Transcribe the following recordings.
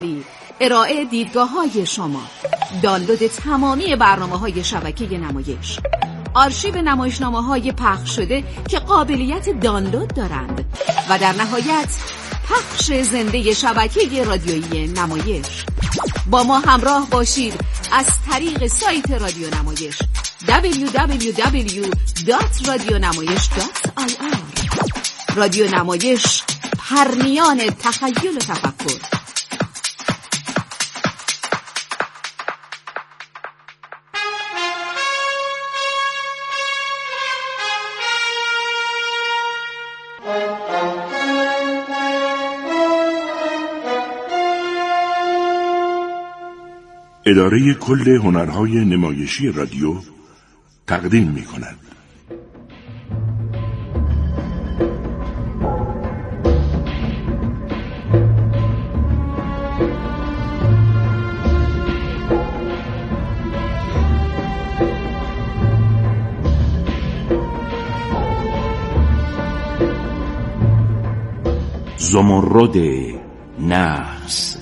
HD، ارائه دیدگاه‌های شما، دانلود تمامی برنامه‌های شبکه نمایش، آرشیو نمایشنامه‌های پخش شده که قابلیت دانلود دارند و در نهایت پخش زنده شبکه رادیویی نمایش. با ما همراه باشید از طریق سایت رادیو نمایش www.radionamayesh.ir. رادیو نمایش، پرنیان تخیل و تفکر. اداره کل هنرهای نمایشی رادیو تقدیم می‌کند. زمرد نحس،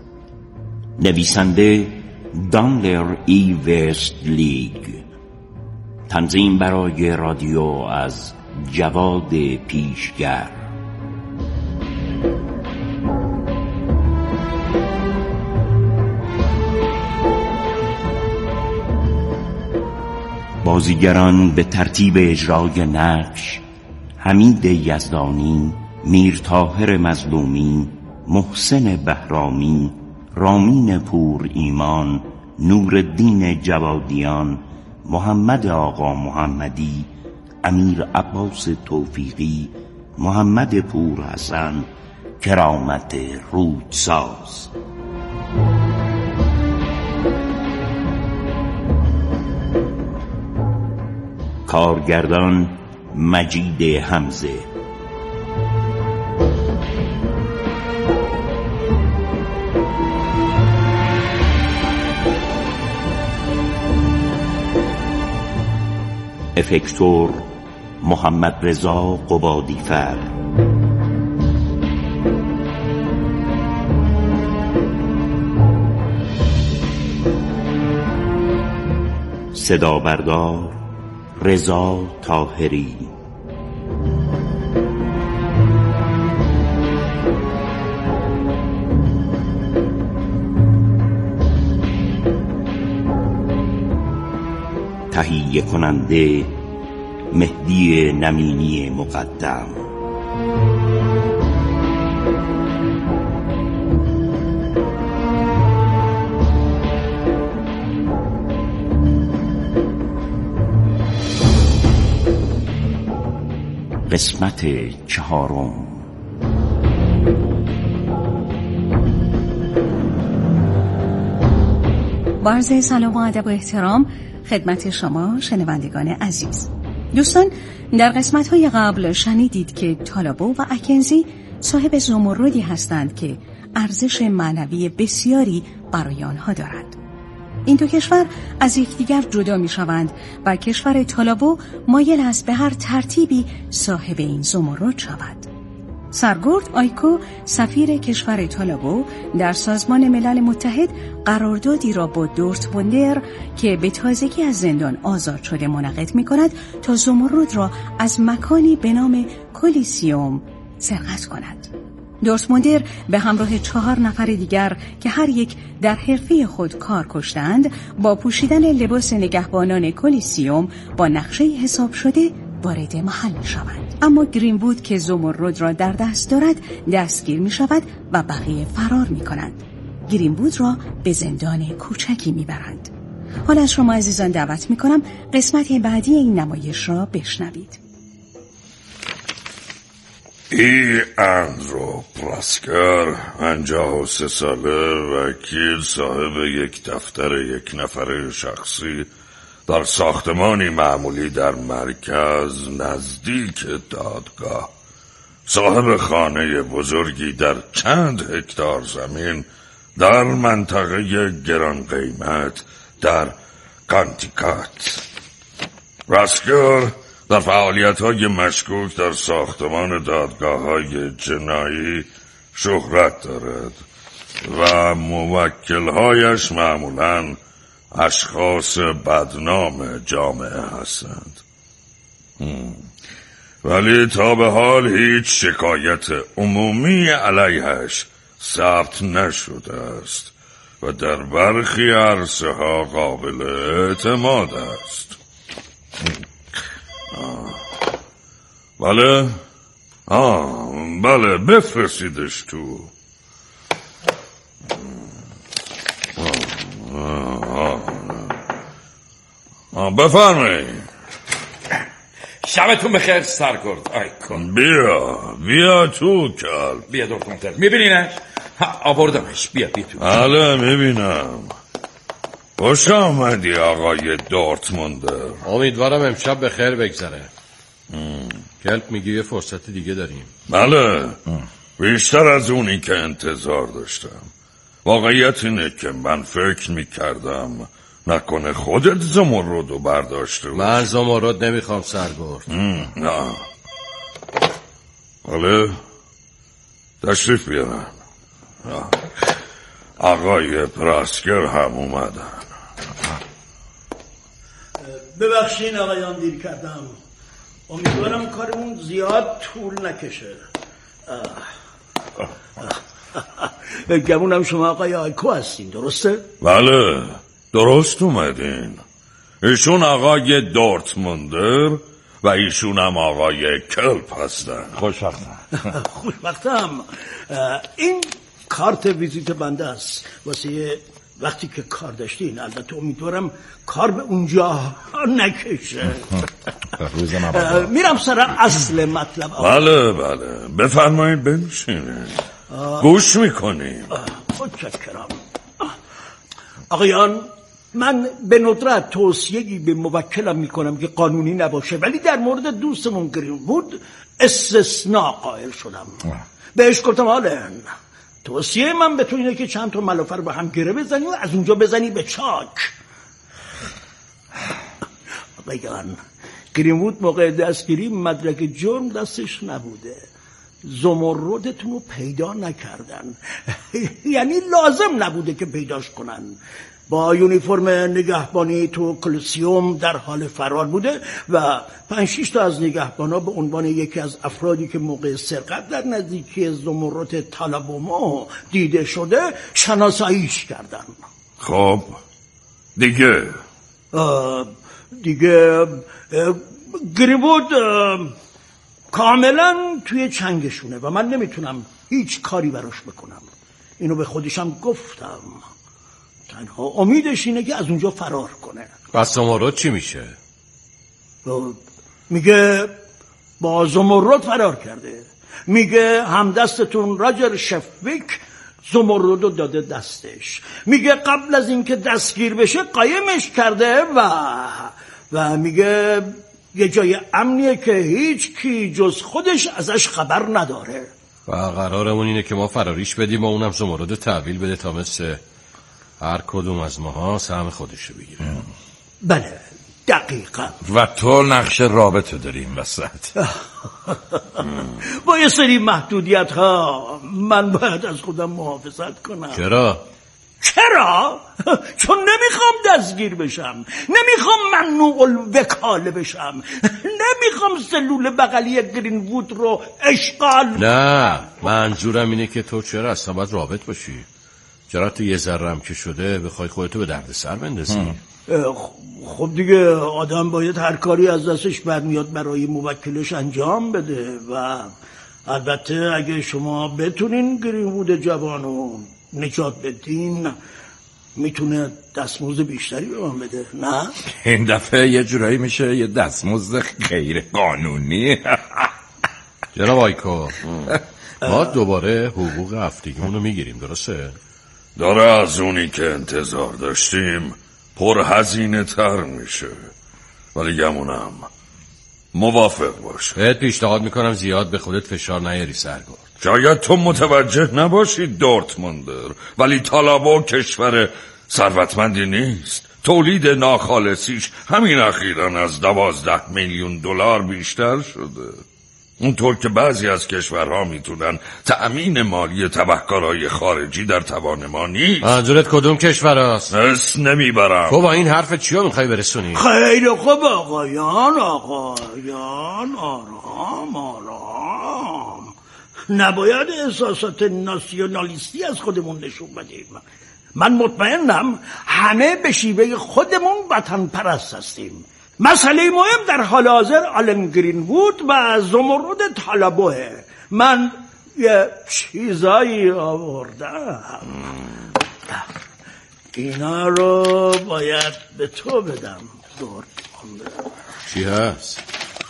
نویسنده دانلر ای وستلیگ، تنظیم برای رادیو از جواد پیشگر. بازیگران به ترتیب اجرای نقش: حمید یزدانی، میرطاهر مظلومی، محسن بهرامی، رامین پور ایمان، نورالدین جوادیان، محمد آقا محمدی، امیر عباس توفیقی، محمد پور حسن، کرامت رودساز. کارگردان مجید حمزه. افکتور محمد رضا قبادیفر. صدا بردار رضا طاهری. تهیه کننده مهدی نمینی مقدم. قسمت 4. با عرض سلام و ادب و احترام خدمت شما شنوندگان عزیز. دوستان، در قسمت‌های قبل شنیدید که تالابو و اکنزی صاحب زمردی هستند که ارزش معنوی بسیاری برای آنها دارد. این دو کشور از یکدیگر جدا می‌شوند و کشور تالابو مایل است به هر ترتیبی صاحب این زمرد شود. سرگرد آیکو، سفیر کشور تالابو، در سازمان ملل متحد قراردادی را با دورتموندر که به تازگی از زندان آزاد شده منعقد می‌کند تا زمرد را از مکانی به نام کلیسیوم سرقت کند. دورتموندر به همراه 4 نفر دیگر که هر یک در حرفه خود کار کشتند، با پوشیدن لباس نگهبانان کلیسیوم با نقشه حساب شده وارد محل می‌شوند. اما گرین‌وود که زمرد را در دست دارد دستگیر می‌شود و بقیه فرار می‌کنند. گرین‌وود را به زندان کوچکی می‌برند. حالا از شما عزیزان دعوت می‌کنم قسمت بعدی این نمایش را بشنوید. ای اندرو پراسکر، 53 ساله، وکیل، صاحب یک دفتر 1 نفره شخصی در ساختمانی معمولی در مرکز نزدیک دادگاه، صاحب خانه بزرگی در چند هکتار زمین در منطقه گران قیمت در کانتیکات. پراسکر در فعالیت‌های مشکوک در ساختمان دادگاه‌های جنایی شهرت دارد و موکلهایش معمولاً اشخاص بدنام جامعه هستند. ولی تا به حال هیچ شکایت عمومی علیهش ثبت نشده است و در برخی عرصه ها قابل اعتماد است. بله؟ بله، بفرستیدش تو. بفرمایید. شبتون بخیر سرگرد. آی کن. بیا تو کل. بیا دکتر. میبینینش؟ آوردمش. بیا تو. بله میبینم. خوش آمدی آقای دورتموندر. امیدوارم امشب بخیر بگذره. کلپ میگه یه فرصت دیگه داریم. بله بیشتر از اونی که انتظار داشتم. واقعیت اینه که من فکر میکردم نکنه خودت زمرد برداشته. من زمرد نمیخوام سرگرد. نه. بله تشریف بیارن. آقای پراسکر هم اومدن. ببخشین آقایان دیر کردم. امیدوارم کارمون زیاد طول نکشه. گمونم شما آقای آیکو هستین، درسته؟ بله درست اومدین. ایشون آقای دورتموندر و ایشون هم آقای کلپ هستن. خوشبختم. این کارت ویزیت بنده است واسه وقتی که کار داشتین. البته امیدوارم کار به اونجا نکشه. میرم سر اصل مطلب. بله بفرمایید بنشینید. گوش میکنیم. متشکرم. آقایان من به ندرت توصیه‌ای به موکلم میکنم که قانونی نباشه، ولی در مورد دوستمون گرین‌وود استثناء قائل شدم. بهش گفتم آلن توصیه من به تو اینه که چند تا ملافه رو با هم گره بزنی و از اونجا بزنی به چاک. آقایان گرین‌وود موقع دستگیری مدرک جرم دستش نبوده. زمردتون رو پیدا نکردن. یعنی لازم نبوده که پیداش کنن. با یونیفرم نگهبانی تو کلسیوم در حال فرار بوده و 5-6 تا از نگهبانا به عنوان یکی از افرادی که موقع سرقت در نزدیکی زمرد تالابوما دیده شده شناساییش کردن. خب دیگه گرین‌وود کاملا توی چنگشونه و من نمیتونم هیچ کاری براش بکنم. اینو به خودشم گفتم. تنها امیدش اینه که از اونجا فرار کنه. پس زمرد چی میشه؟ میگه با زمرد فرار کرده. میگه همدستتون راجر شفویک زمرد رو داده دستش. میگه قبل از اینکه دستگیر بشه قایمش کرده و میگه یه جای امنیه که هیچ کی جز خودش ازش خبر نداره. و قرارمون اینه که ما فراریش بدیم و اونم زمرد تحویل بده تا مثل هر کدوم از ماها سهم خودشو بگیره. بله دقیقا. و تو نقش رابطه داریم وسط. با یه سری محدودیت ها من باید از خودم محافظت کنم. چرا؟ چون نمیخوام دستگیر بشم، نمیخوام ممنوع الوکاله بشم، نمیخوام سلول بغلی گرین‌وود رو اشغال. نه منظورم اینه که تو چرا اصلا باید رابط باشی؟ چرا تو یه ذرم که شده بخوای خودتو به درد سر بندازی؟ خب دیگه آدم باید هر کاری از دستش برمیاد برای موکلش انجام بده و البته اگه شما بتونین گرین‌وود جوانو نجات بدین میتونه دستمزد بیشتری به من بده. نه این دفعه یه جورایی میشه یه دستمزد غیر قانونی. جناب آیکو ما دوباره حقوق هفتگیمون رو میگیریم، درسته؟ داره از اونی که انتظار داشتیم پر هزینه تر میشه، ولی گمونم موافق باشه. بهت پیشنهاد میکنم زیاد به خودت فشار نیاری سرگرد. شاید تو متوجه نباشی دورتموندر، ولی تالابو کشور ثروتمندی نیست. تولید ناخالصیش همین اخیراً از $12 میلیون بیشتر شده. اونطور که بعضی از کشورها میتونن تأمین مالی تبهکارهای خارجی در توان ما نیست. منظورت کدوم کشور هست؟ اسم نمیبرم. تو با این حرف چیا میخوای برسونی؟ خیلی خوب آقایان آرام. نباید احساسات ناسیونالیستی از خودمون نشون بدیم. من مطمئنم همه به شیوه خودمون وطن پرست هستیم. مسئله مهم در حال حاضر آلن گرین‌وود و زمرد طالبوه. من یه چیزایی آوردم، اینا رو باید به تو بدم. چی هست؟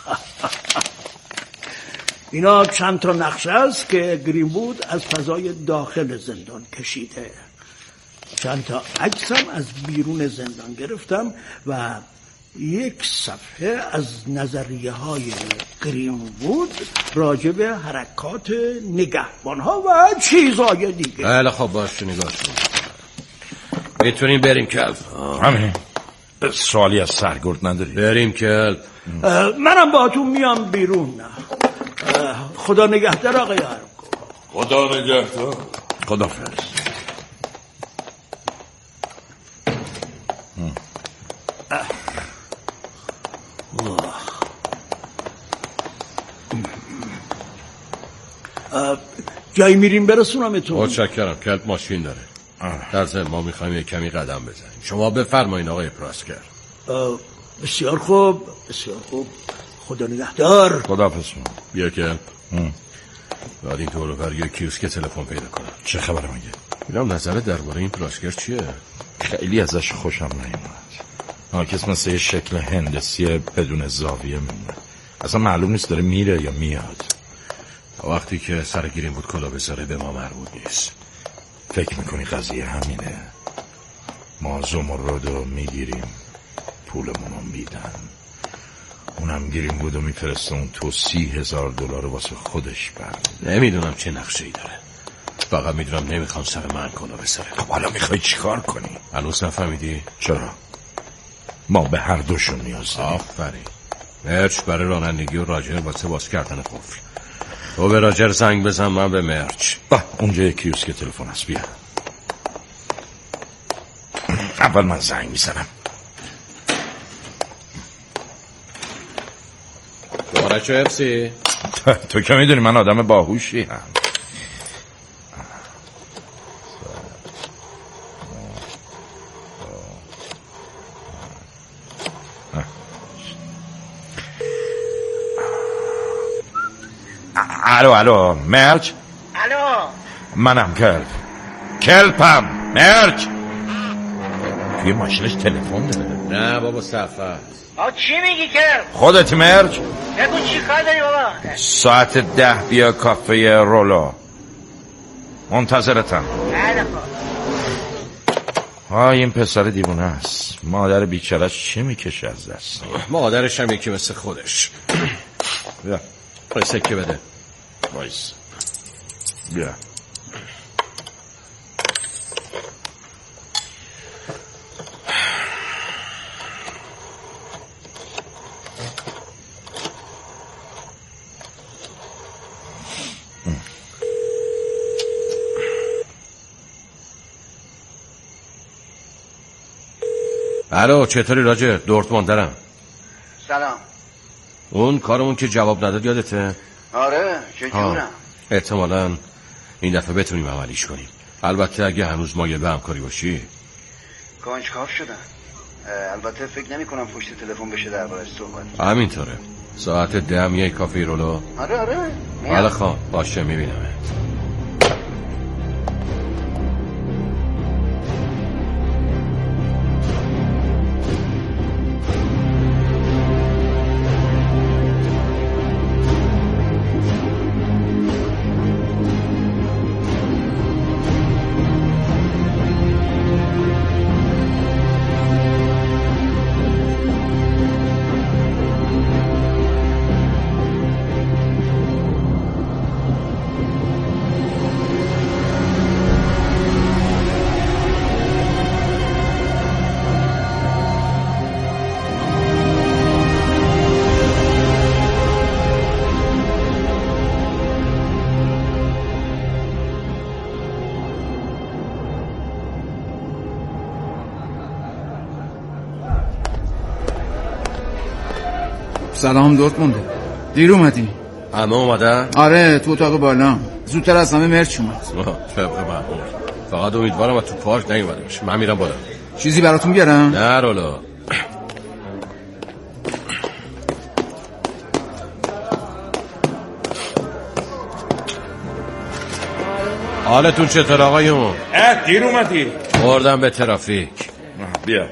اینا چند تا نقشه است که گرین‌وود از فضای داخل زندان کشیده. چند تا عکسم از بیرون زندان گرفتم و یک صفحه از نظریه های گرین‌وود راجع به حرکات نگهبانها و چیزهای دیگه. بله خب باشه، نگاه کن. میتونیم بریم کلب؟ همین. سوالی از سرگرد نداری؟ بریم کلب. منم با تو میام بیرون. خدا نگهدار آقای ارمکو. خدا نگهدار. خدافظ. جایی میریم برسونمتون؟ متشکرم. کلب ماشین داره. در ضمن ما میخوایم یک کمی قدم بزنیم. شما بفرمایید آقای پراسکر. بسیار خوب. خدا نگهدار. خداحافظ. بیا کلب. بعد این طور بر یک کیوسک تلفن پیدا کنم. چه خبره مگه؟ اینم نظرت درباره این پراسکر چیه؟ خیلی ازش خوشم نیومد. کس مثل شکل هندسی بدون زاویه میمونه. اصلا معلوم نیست داره میره یا میاد. وقتی که سر گرین‌وود کلا بذاره به ما مربوط نیست. فکر میکنی قضیه همینه؟ ما زمردو میگیریم، پولمونو میدن، اونم گرین‌وودو میفرسته اون تو $30,000 واسه خودش برد. نمیدونم چه نقشه‌ای داره، فقط میدونم نمیخوام سر من کلا بذاره. خب حالا میخوای چیکار کنی؟ هنوز نفهمیدی؟ چرا؟ ما به هر دوشون نیاز داریم. آفرین. مرچ برای رانندگی و راجر واسه باز کردن قفل. تو به راجر زنگ بزن، من به مرچ. اونجا یک کیوسک تلفن هست، بیا. اول من زنگ میزنم. دوباره چه حفظی؟ تو که میدونی من آدم باهوشی هم. الو مرچ. الو منم کلپم مرچ. توی ماشینش تلفن داره؟ نه بابا صفحه. چی میگی که؟ خودت مرچ؟ بگو چی کار داری بابا؟ ساعت 10 بیا کافه رولو، منتظرتم. بله خب. این پسر دیوونه است. مادر بیچاره‌اش چی میکشه از دست؟ مادرش هم یکی مثل خودش. بیا سکه بده. وایس. بیا. الو چطوری راجر؟ دورتموند دارم. سلام. اون کارمون که جواب نداد یادته؟ آره چجورم؟ احتمالاً این دفعه بتونیم عملیش کنیم. البته اگه هنوز مایل به همکاری باشی. کنجکاو شدن. البته فکر نمی کنم پشت تلفن بشه دربارش صحبت. همینطوره. ساعت 10 میای کافه رولو؟ آره بله خب باشه میبینم. سلام دورتمونده. دیر اومدی؟ همه اومدن؟ آره تو اتاق بالا. زودتر از همه مرچ اومد. طبق معمول. فقط امیدوارم تو پارک نیومده باشه. من میرم بالا. چیزی براتون بیارم؟ نه رولا. حالتون چطور آقایون؟ دیر اومدی؟ خوردم به ترافیک. بیا.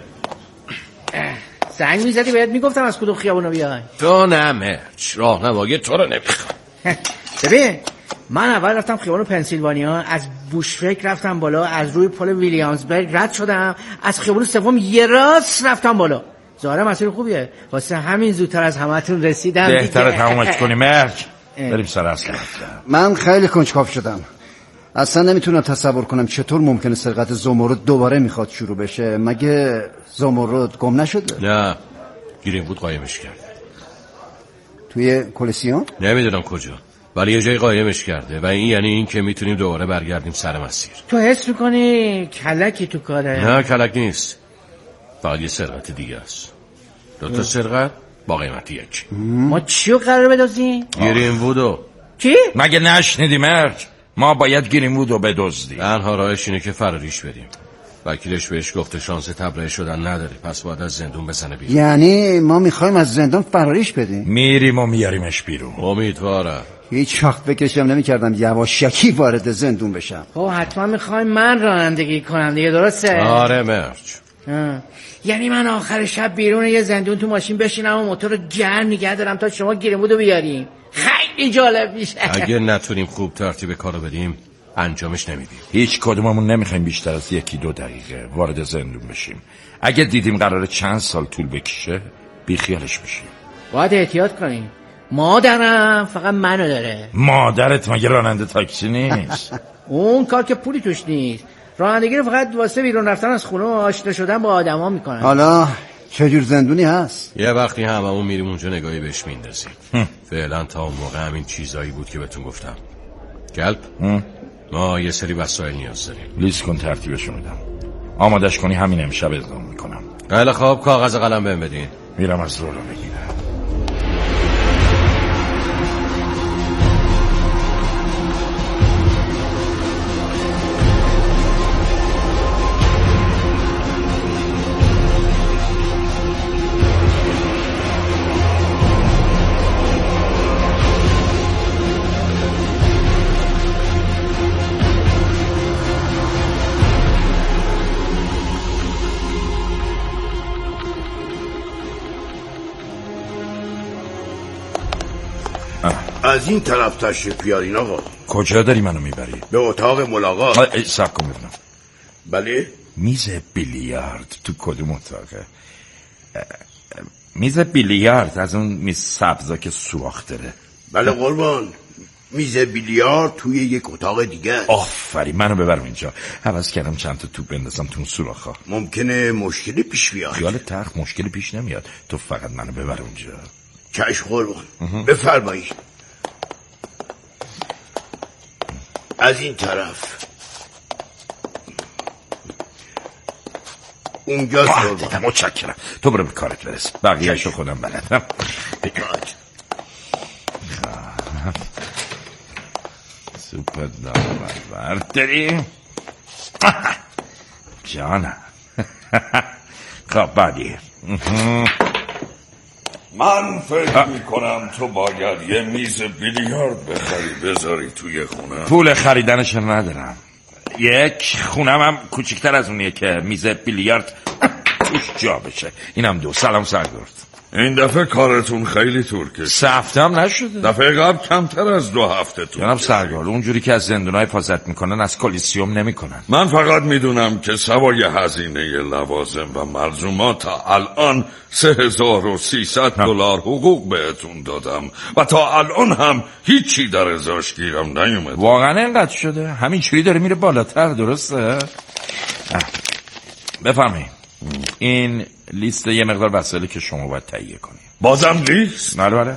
زنگ میزدی بهت میگفتم از کدوم خیابونو بیای. تو نه مرچ، راهنمایی تو رو نمیخوام. ببین من اول رفتم خیابون پنسیلوانیا، از بوشفک رفتم بالا، از روی پل ویلیامزبرگ رد شدم، از خیابون سوم یه راست رفتم بالا. ظاهرا مسیر خوبیه، واسه همین زودتر از همتون رسیدم. بهتره تمومش کنی مرچ. بریم سر اصل. من خیلی کنجکاو شدم. اصلا نمیتونم تصور کنم چطور ممکنه سرقت زمرد دوباره میخواد شروع بشه. مگه زمرد گم نشده؟ نه، گرین‌وود قایمش کرده. توی کلسیون؟ نمیدونم کجا، ولی یه جای قایمش کرده و این یعنی این که میتونیم دوباره برگردیم سر مسیر. تو حس میکنی کلکی تو کاره؟ نه کلک نیست، فقط یه سرقت دیگه است. 2 سرقت با قیمت 1. ما چیو قرار بدازیم؟ گرین‌وودو. چی؟ مگه نشنیدی مرچ؟ ما باید گرین‌وودو بدزدیم. تنها راهش اینه که فراریش بریم. وکیلش بهش گفته شانس تبرئه شدن نداره، پس باید از زندون بزنه بیرون. یعنی ما میخوایم از زندان فراریش بدیم؟ میریم و میاریمش بیرون. امیدوارم. هیچ وقت فکرشم نمیکردم یواشکی وارد زندون بشم. حتما میخوایم من رانندگی کنم دیگه، درسته؟ آره مرچ. یعنی من آخر شب بیرون یه زندون تو ماشین بشینم و موتور رو گرم نگه دارم تا شما گرین‌وودو بیاریم. خیلی جالب میشه. اگه نتونیم خوب ترتیب کارو بدیم انجامش نمیدیم. هیچ کدوممون نمیخوایم بیشتر از 1-2 دقیقه وارد زندون بشیم. اگه دیدیم قراره چند سال طول بکشه بیخیالش میشیم. باید احتیاط کنیم. مادرم فقط منو داره. مادرت مگه راننده تاکسی نیست؟ اون کار که پولی توش نیست. رانندگی رو فقط واسه بیرون رفتن از خونه و آشنا شدن با آدما میکنن. حالا چه جور زندونی هست؟ یه وقتی هممون میریم اونجا نگاهی بهش میندازیم. فعلا تا اون موقع همین چیزایی بود که بهتون گفتم. کلب ما یه سری وسایل نیاز داریم. لیست کن ترتیبشو میدم. آمادش کنی همین امشب اعلام میکنم. خیلی خوب، کاغذ قلم بهم بدین. میرم از رولا بگیرم. از این طرف تشریف بیارین آقا. کجا داری منو میبری؟ به اتاق ملاقات. صبر کن ببینم. بله؟ میز بیلیارد تو کدوم اتاقه؟ میز بیلیارد از اون میز سبزا که سوراخ داره. بله قربان، میز بیلیارد توی یک اتاق دیگه. آفرین، منو ببر اینجا. حواس کردم چند تا توپ بندازم تو اون سوراخ‌ها. ممکنه مشکلی پیش بیاد. خیال تخت مشکلی پیش نمیاد، تو فقط منو ببر اونجا. چشم قربان. بفرمایید. از این طرف. اونجا قربان. متشکرم. تو برو به کارت برس، بقیه‌شو خودم بلدم. سوپ دامبر داریم جانم. خب بعدی من فکر میکنم تو باید یه میز بیلیارد بخری بذاری توی خونه. پول خریدنش ندارم. یک خونم هم کوچکتر از اونیه که میز بیلیارد توش جا بشه. اینم 2. سلام سرگرد. این دفعه کارتون خیلی طول کشید. 3 هفته هم نشده. دفعه قبل کمتر از 2 هفته طول. جناب سرگرد اونجوری که از زندونای حفاظت میکنن از کلیسیوم نمیکنن. من فقط میدونم که سوای هزینه لوازم و ملزومات تا الان $3,300 حقوق بهتون دادم و تا الان هم هیچی در ازاش گیرم نیومد. واقعا اینقدر شده؟ همین چوری داره میره بالاتر، درسته؟ بفهمید این لیست یه مقدار وسایلی که شما باید تهیه کنید. بازم لیست؟ بله.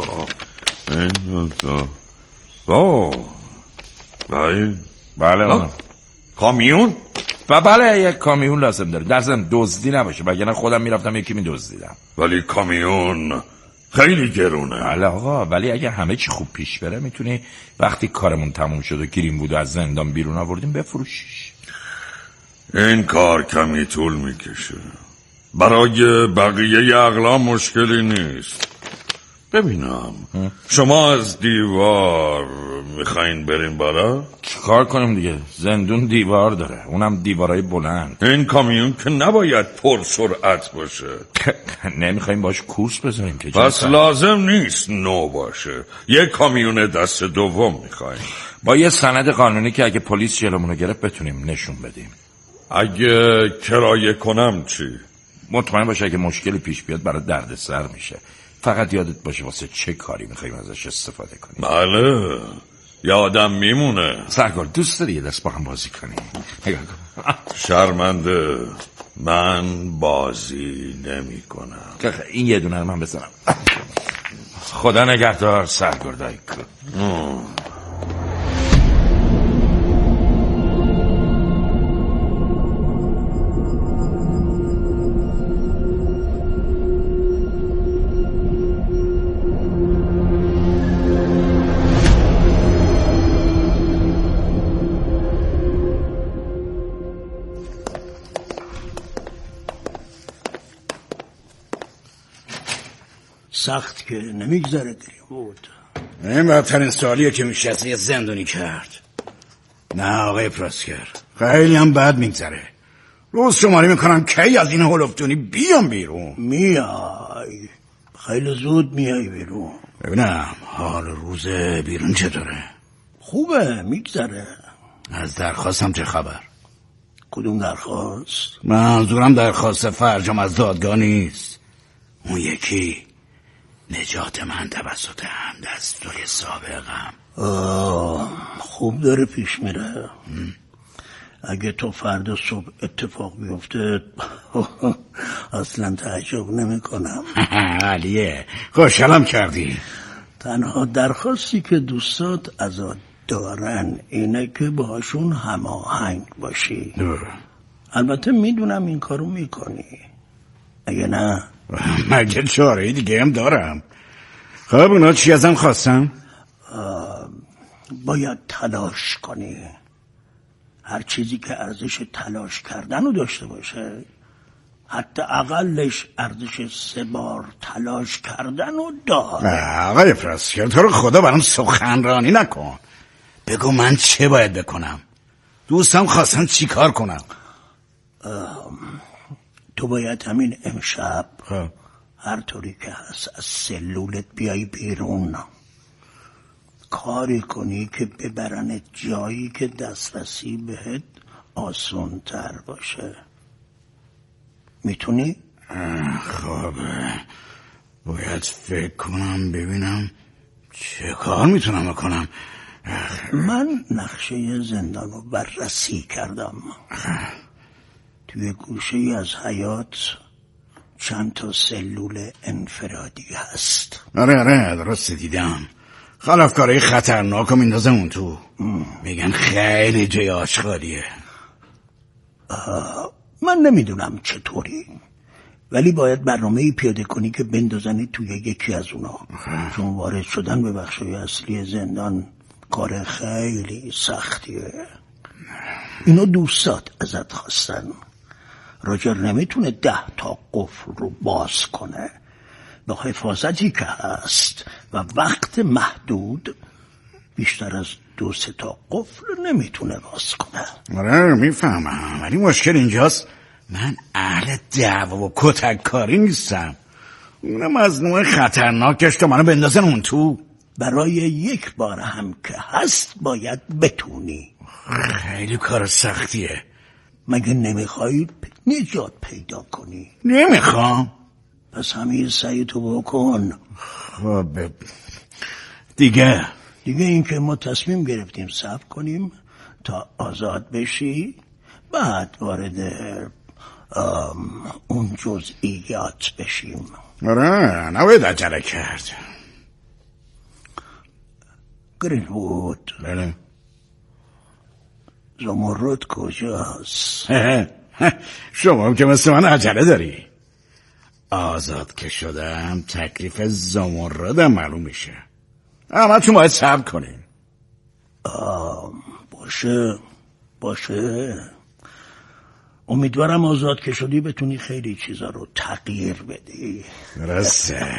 بله. کامیون؟ بله یک کامیون لازم داره. در ضمن دزدی نباشه، وگرنه خودم میرفتم یکی میدزدیدم. ولی کامیون خیلی گرونه. بله آقا، ولی اگه همه چی خوب پیش بره میتونی وقتی کارمون تموم شد و گرین‌وود از زندان بیرون آوردیم بفروشیش. این کار کمی طول میکشه. برای بقیه اقلام مشکلی نیست. ببینم شما از دیوار میخواین برین بالا؟ چیکار کنیم دیگه؟ زندون دیوار داره، اونم دیوارای بلند. این کامیون که نباید پر سرعت باشه. نمیخوایم باش کورس بزنیم که پس لازم نیست نو باشه. یک کامیون دست دوم میخوایم با یه سند قانونی که اگه پلیس جلومونو گرفت بتونیم نشون بدیم. اگه کرایه کنم چی؟ مطمئن باشه اگه مشکلی پیش بیاد برای دردسر میشه. فقط یادت باشه واسه چه کاری میخوایم ازش استفاده کنیم. بله یادم میمونه. سرگل دوست داری یه دست با هم بازی کنیم؟ شرمنده، من بازی نمی کنم. این یه دونه رو من بزنم. خدا نگهدار سرگردایک. سخت که نمیگذره گرین‌وود. این بدترین سوالیه که میشه از یه زندانی کرد. نه آقای پراسکر، خیلی هم بد میگذره. روز شماری میکنم کی از این هلوفتونی بیام بیرون. میای خیلی زود میای بیرون. ببینم حال روز بیرون چطوره؟ خوبه میگذره. از درخواستم چه خبر؟ کدوم درخواست؟ منظورم درخواست فرجام از دادگاه نیست. اون یکی نجات من توسط همدستای سابقم. خوب داره پیش میره. اگه تو فردا صبح اتفاق بیفته اصلا تعجب نمی کنم. علیه خوشحالم کردی. تنها درخواستی که دوستات ازت دارن اینه که باهاشون هماهنگ باشی. البته میدونم این کارو میکنی. اگه نه مگه چاره دیگه هم دارم. خب اونا چی ازم خواستم؟ باید تلاش کنی. هر چیزی که ارزش تلاش کردن رو داشته باشه، حتی اقلش ارزش 3 بار تلاش کردن رو داره. آقای پراسکر تو رو خدا برام سخنرانی نکن. بگو من چه باید بکنم؟ دوستم خواستن چی کار کنم؟ تو باید همین امشب هر طوری که هست از سلولت بیای بیرون، کاری کنی که ببرنت جایی که دسترسی بهت آسان تر باشه. میتونی؟ خب باید فکر کنم ببینم چه کار میتونم بکنم. من نقشه زندان رو بررسی کردم. توی گوشه از حیاط چند تا سلول انفرادی هست. آره درست دیدم. خلافکارای خطرناک رو میندازه اون تو. میگن خیلی جای آشغالیه. من نمیدونم چطوری، ولی باید برنامه‌ای پیاده کنی که بندازنی توی یکی از اونا. چون وارد شدن به بخشای اصلی زندان کار خیلی سختیه. اینو دوستات ازت خواستن. راجر نمیتونه 10 تا قفل رو باز کنه. با حفاظتی که هست و وقت محدود بیشتر از 2-3 تا قفل نمیتونه باز کنه. آره میفهمم، ولی مشکل اینجاست من اهل دعوا و کتک کاری نیستم. اونم از نوع خطرناکش تو منو بندازن اون تو. برای 1 بار هم که هست باید بتونی. خیلی کار سختیه. مگه نمیخوای نجات پیدا کنی؟ نمیخوام. پس همین سعی تو بکن. خب دیگه این که ما تصمیم گرفتیم صبر کنیم تا آزاد بشی، بعد وارد اون جزئیات بشیم. آره نباید عجله کرد. گرین‌وود، بله زمرد کجاست؟ شما هم که مثل من عجله داری. آزاد که شدم تکلیف زمردم معلوم میشه. اما تو باید صبر کنین. باشه امیدوارم آزاد که شدی بتونی خیلی چیزا رو تغییر بدی. درسته.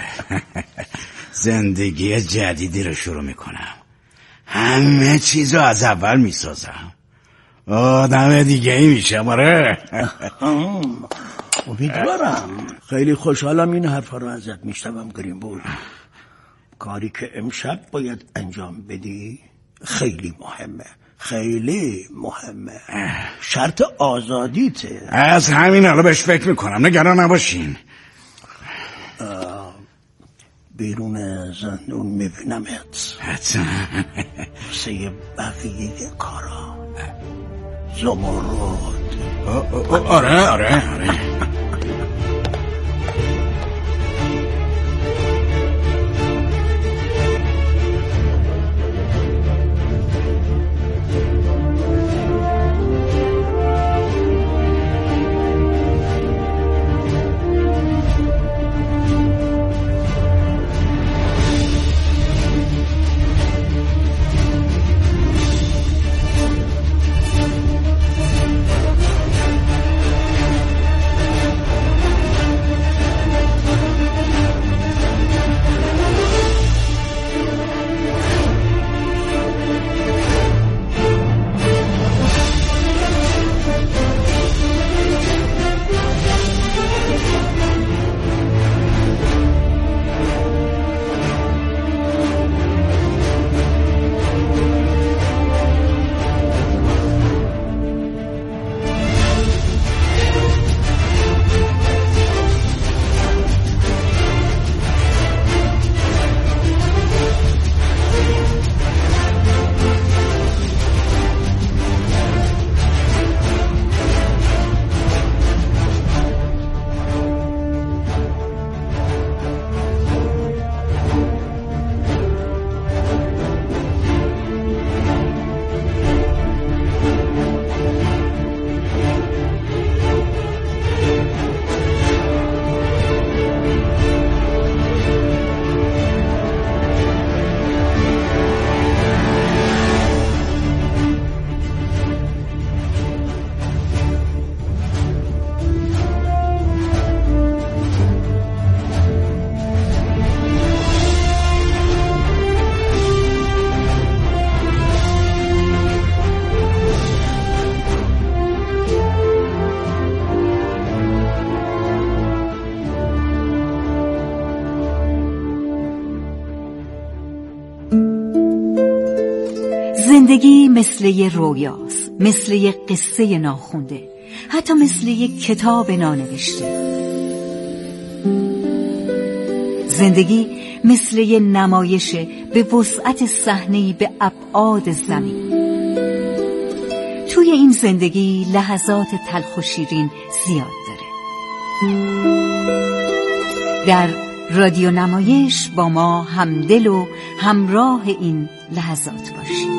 زندگی جدیدی رو شروع میکنم. همه چیزو از اول میسازم. آدم دیگه ای میشم. آره. امیدوارم. خیلی خوشحالم این حرفا رو ازت میشنوم گرین‌وود. کاری که امشب باید انجام بدی خیلی مهمه. شرط آزادیته. از همین الان بهش فکر میکنم، نگران نباشین. بیرون زندون میبینمت. حتما. واسه بقیه کارا. زمرد. آره. زندگی مثل یه رویاست، مثل یه قصه ناخونده، حتی مثل یه کتاب نانوشته. زندگی مثل یه نمایشه به وسعت صحنه‌ای به ابعاد زمین. توی این زندگی لحظات تلخ و شیرین زیاد داره. در رادیو نمایش با ما همدل و همراه این لحظات باشید.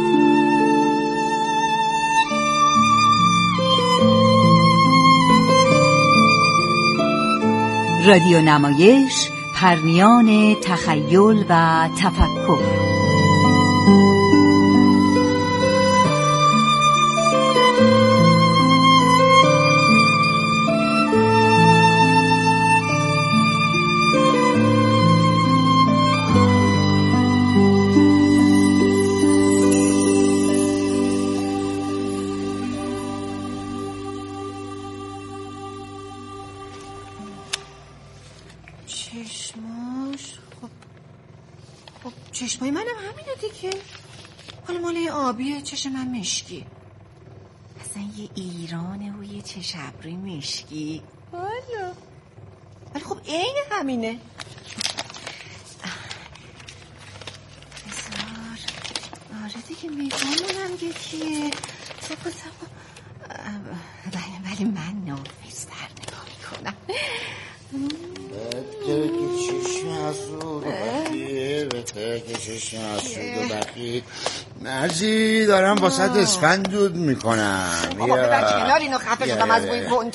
رادیو نمایش، پرمیان تخیل و تفکر. چشمای منم همینه دیگه. حالا مال آبیه، چشم من مشکی. اصلا یه ایرانه و یه چش ابروی مشکی. حالا ولی خب عین همینه. بذار آره دیگه میفهمونم یکیه. صبح ولی من نافذتر نگاه میکنم. بهتره که چشم حسود و بخیر، بهتره که چشم حسود و بخیر. مرزی دارم واسه اسفند دود میکنم. بابا ببر کنار اینو، خفه شدم از بوی گنده.